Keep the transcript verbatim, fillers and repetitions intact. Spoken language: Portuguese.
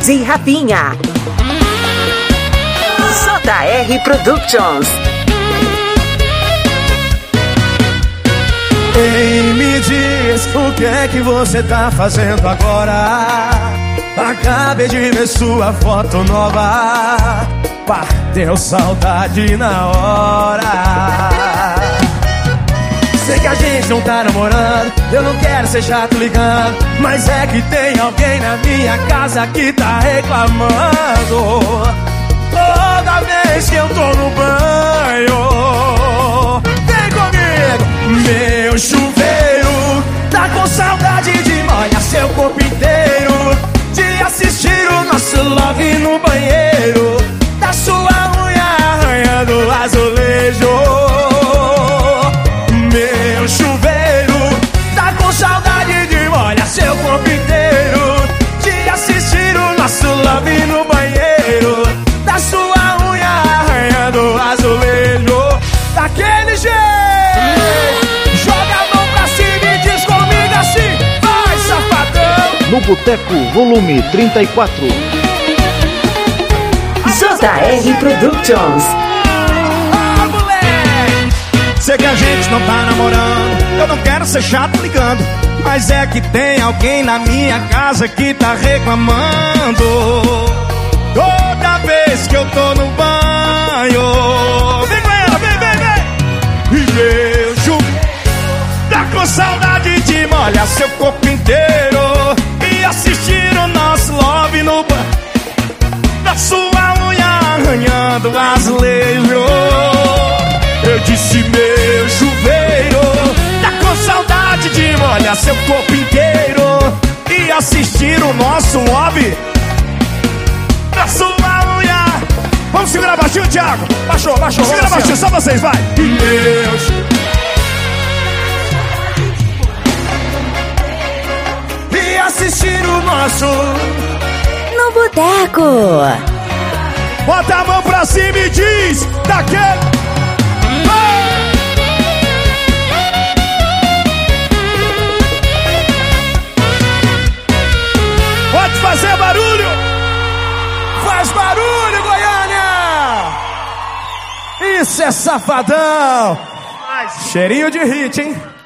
de Rafinha. J R Productions. Ei, me diz, o que é que você tá fazendo agora? Acabei de ver sua foto nova, bateu saudade na hora. Sei que a gente não tá namorando, eu não quero ser chato ligando, mas é que tem alguém na minha casa que tá reclamando toda vez que eu tô no banho. Vem comigo! Meu chuveiro tá com saudade de molhar seu corpo inteiro, de assistir o nosso love no banheiro, da sua unha arranhando o azulejo. Meu chuveiro tá com saudade de molhar seu corpo inteiro, de assistir o nosso love no banheiro, da sua unha arranhando o azulejo. Daquele jeito, joga a mão pra cima e diz comigo assim: vai, safadão! No Boteco, volume trinta e quatro. J R Productions. Ah, moleque! Sei que a gente não tá namorando, eu não quero ser chato ligando, mas é que tem alguém na minha casa que tá reclamando toda vez que eu tô no banho. Vem com ela, vem, vem, vem! E meu chuveiro tá com saudade de molhar seu corpo inteiro e assistir o nosso love no banho, da sua unha arranhando o azulejo. Eu disse: meu chuveiro tá com saudade de molhar seu corpo inteiro e assistir o nosso love, da sua unha. Vamos segurar baixinho, Thiago. Baixou, baixou. Segura baixinho, só vocês, vai. E meu chuveiro e assistir o nosso No Boteco. Bota a mão pra cima e diz: daquele. Pode fazer barulho! Faz barulho, Goiânia! Isso é safadão! Cheirinho de hit, hein?